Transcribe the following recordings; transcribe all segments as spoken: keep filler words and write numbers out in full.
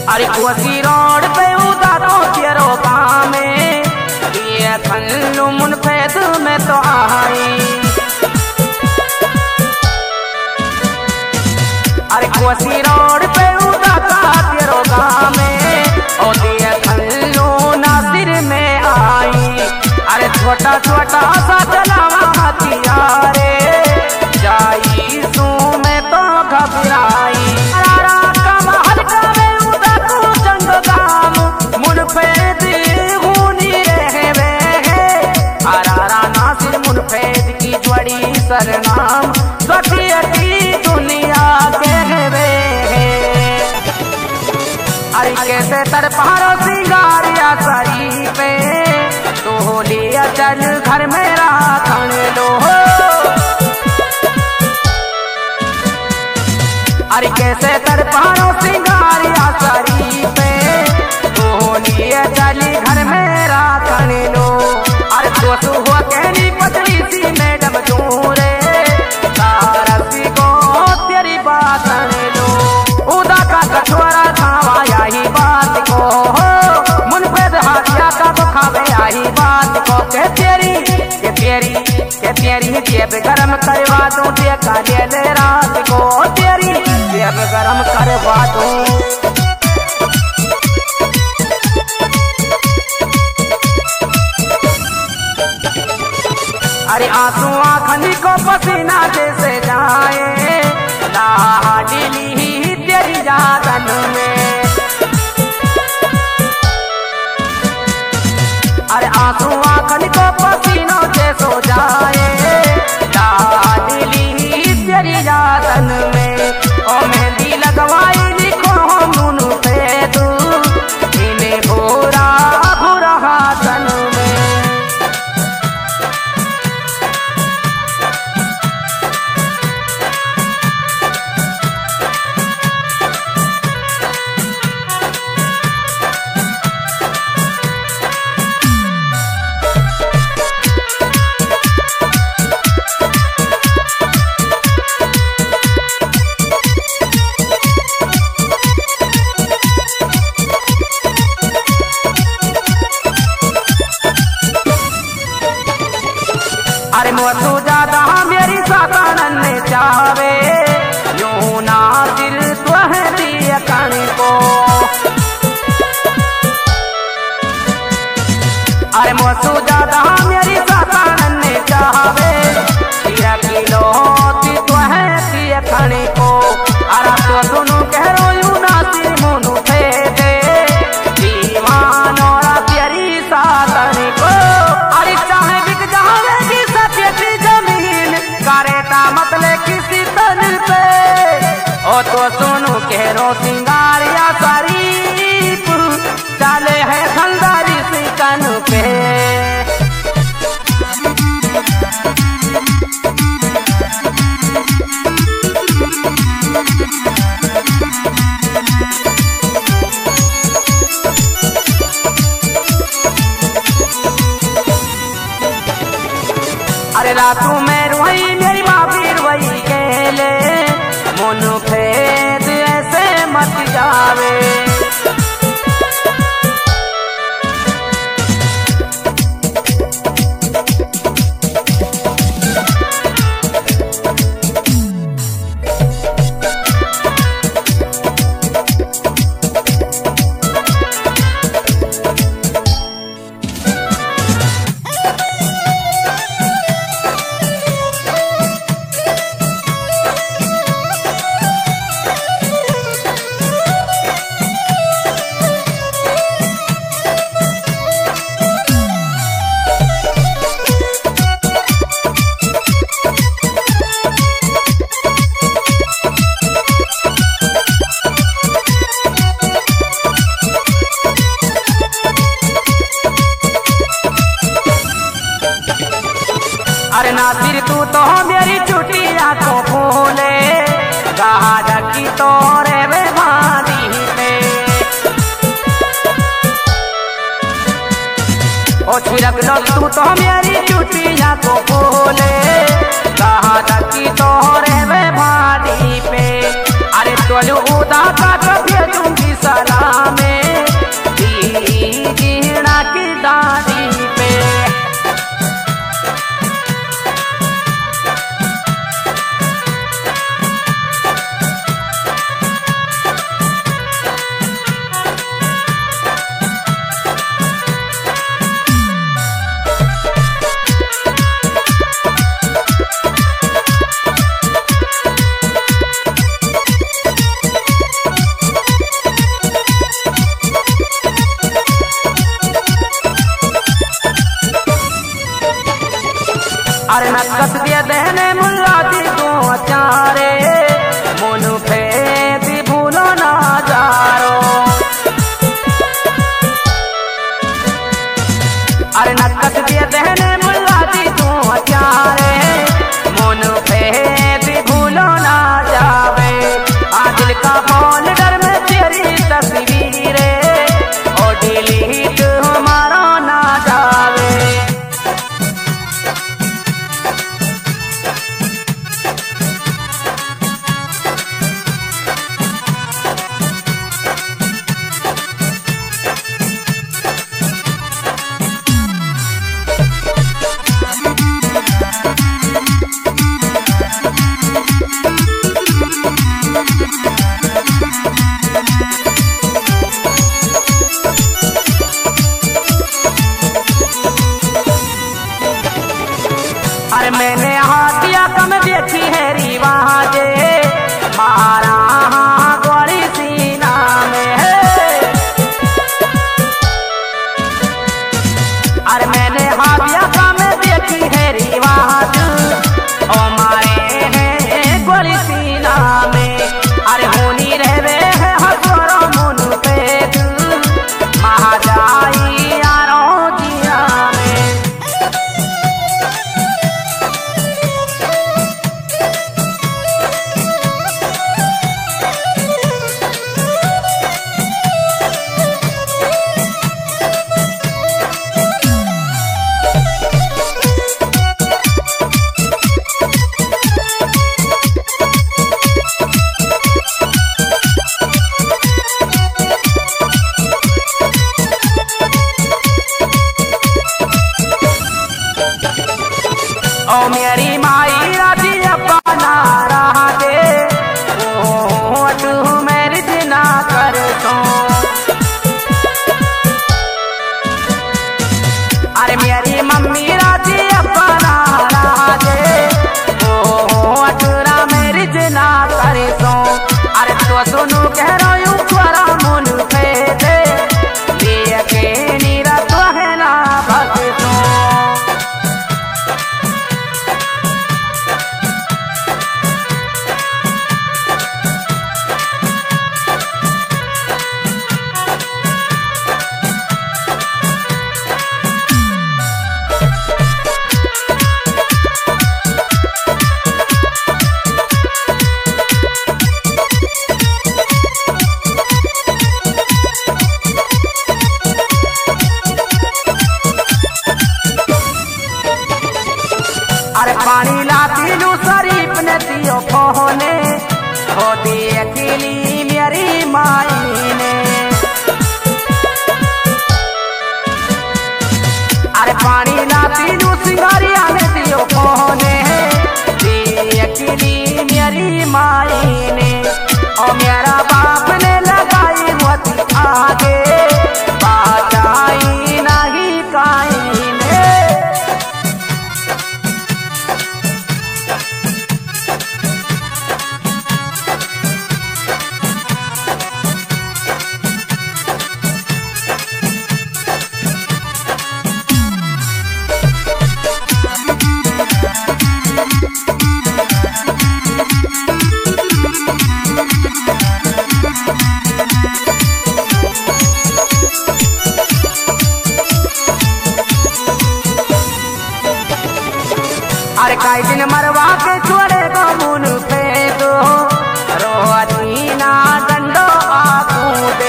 अरे कोसी रोड पे उदा तो तेरो काम में ये थल्लू मुनफेद में तो आई। अरे कोसी रोड पे उदा का तेरो काम में और ये थल्लू नासिर में आई। अरे छोटा छोटा सा चलावा हथियारे जाई सू में तो घबराई। सरनाम सखियती दुनिया कहवे अरे कैसे तरपारो सिंगारिया सरी पे तो लिया चल घर में राखण लो। अरे कैसे तरपारो सिंगारिया सरी पे तो लिया चल घर में राखण लो। अरे दोस्त हुआ कहनी पतली सी मैडम चूरे कछुआरा खावा यही बात को मुनफेद हाथिया का तो खावे यही बात को के तेरी के तेरी के तेरी जेब गरम करवा दूं देखा ले ले रात को तेरी जेब गरम करवा दूं। अरे आंसू आँखनी को पसीना जैसे जाए लाडली तेरी यादन में। अरे आंसू आँखन को पसीनों से सो जाए लाडली तेरी यादन में। ओ मेहंदी लगवाई लिखो मुन पे तू इन्हें भूरा भूरा हाथन में। अरे मोतू ज्यादा मेरी सातानन ने चावे यूं ना दिल तुहरी अकण को। अरे मोतू ज्यादा मेरी सातानन ने चावे तेरा किलो तुहरी अकण को। अरे तो सुनो कह रो यूं ना सिर मुनु थे दे दीवान और तेरी सातन को। अरे चाहे बिक जावे मतलब किसी तन पे ओ तो सुनो केरो सिंगारिया शरीफ चाले है खंदारी सिकन पे। अरे रातों में रोई मेरी माफिर वही केले मुनु फेद ऐसे मत जावे। अरे नासिर तू तो मेरी चुटिया को फूले कहा ढकी तोरे वे भादी पे। ओ छिड़क लो तू तो मेरी चुटिया को फूले कहा ढकी तोरे वे भादी पे। अरे तो उदा का कभी दूंगी सलाम अरे नकस दिए देने मुल्ला दी को अचारे मोनू फेदी भूलो ना जारो। अरे नकस दिए देने मुल्ला दी को अचारे मोनू फेदी भूलो ना जावे। आदिल का फोल्डर में तेरी तस्वीरें ओ डिलीट हमारा ना जावे। अरे मैंने हाथिया कम देखी है रीवा जे मारा गोरी सीना में है। अरे मैंने हाथिया कम देखी है रीवा ओ मारे हैं गोरी सीना में। अरे होनी रहवे है हसरो मुन पे महाजाई यारो जिया में। ओ मेरी माई राजी अपना रहा दे ओ तू मेरी जिना कर तो। अरे मेरी मम्मी राजी अपना रहा दे ओ तुरा मेरी जिना कर तो। अरे तो सुनू कह रही हूँ तुरा मुन पे दे लिए के नीरा तो है ना भगतो। अरे पानी लाती लू शरीफ ने दियो फोने हो दी अकेली मेरी माई ने। अरे पानी लाती लू सिंगारिया ने दियो फोने दी अकेली मेरी माई ने। और मेरा बाप ने लगाई होती आगे बाजाई नहीं काई ने। अरे काई दिन मरवा के छोड़े गो मुन पे दो रोहनी ना डंडो आकू दे।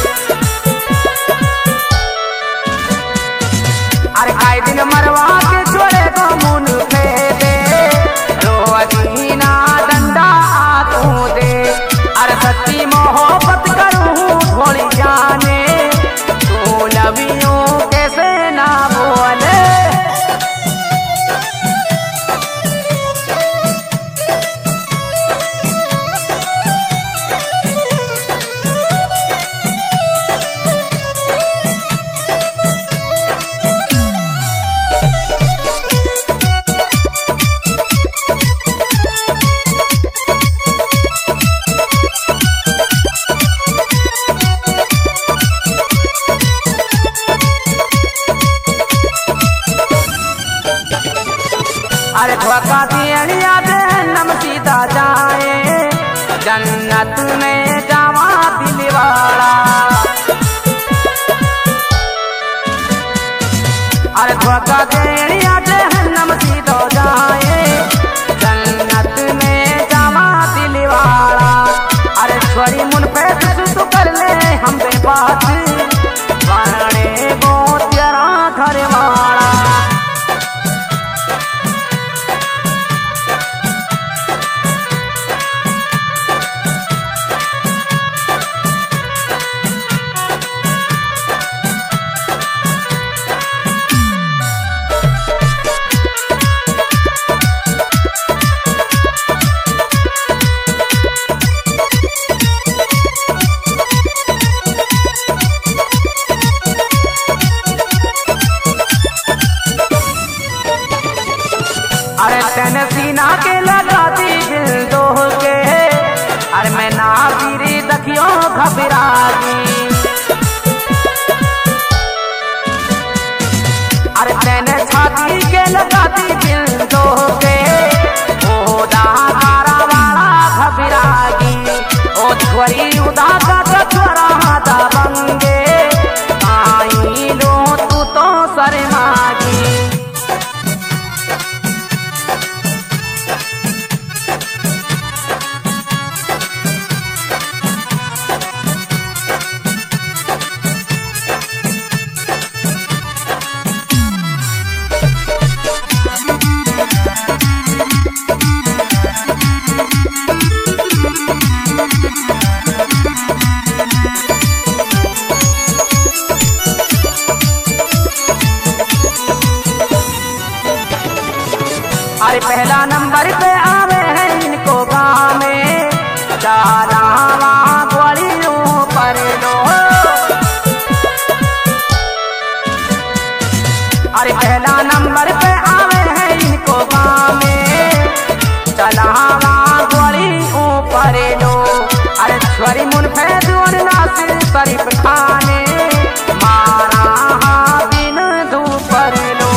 अरे काई दिन मरवा के छोड़े गो मुन पे दे रोहनी ना डंडा आकू दे। अरे सच्ची मोहब्बत करूँ थोड़ी जाने तू लवियों कैसे ना बोले। धोखा दिया जहन्नम सीधा जाए, जन्नत में जावा दिलवाड़ा। अरे धोखा दिया जहन्नम सीधा जाए, जन्नत में जावा दिलवाड़ा। अरे छोरी मुन पे तू कर ले हम बे बात, बाणे गो तेरा घर वाला। अरे तेने सीना के लगा दी दिल दो के, अरे मैं ना पीरी दखियों घबरागी। अरे तेने छाती के लगा दी दिल दो के, ओ दारा वाला घबरागी। ओ छोरी उदा का छोरा दा बंगे, आई लो तू तो शर्मागी। अरे पहला नंबर पे आवे हैं इनको गाँव में, चालावा ग्वालियों पर लो। अरे पहला नंबर पे आवे हैं इनको गाँव में, चलावा ग्वालियों पर लो। अरे छोरी मुन फैजून नासिर शरीफ खाने, मारा बिन धूप पर लो।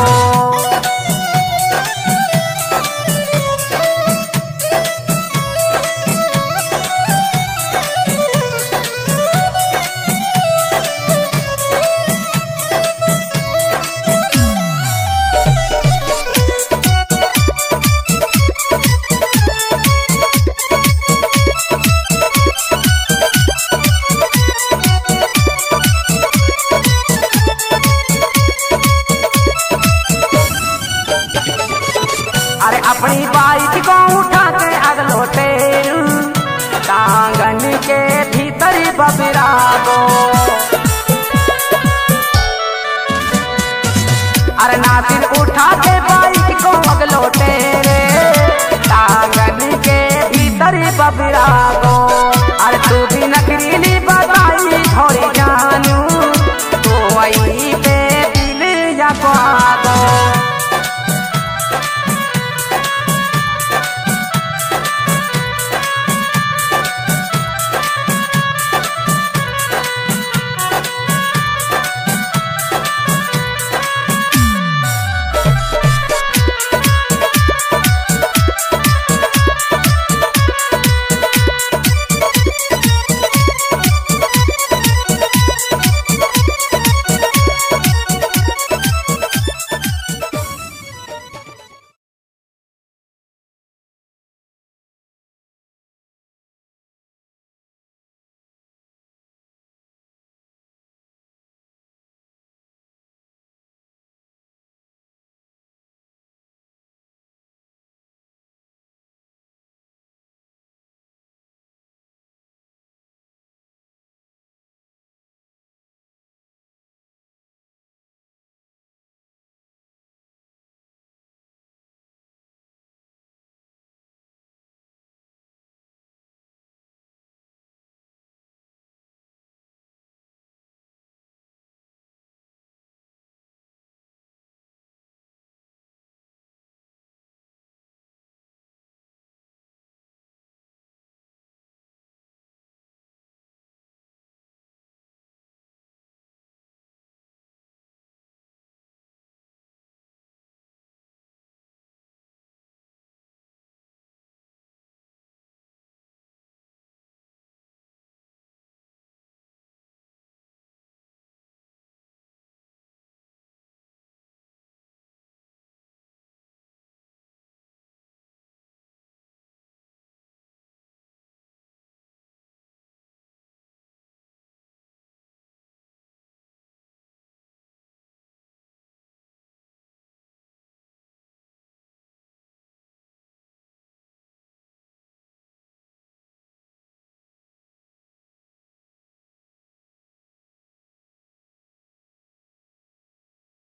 अरे अपनी बाइक को उठा के अगलोटे, टांगन के भीतर बबरा दो। अरे नासिर उठा के बाइक को अगलोटे रे, टांगन के भीतर बबरा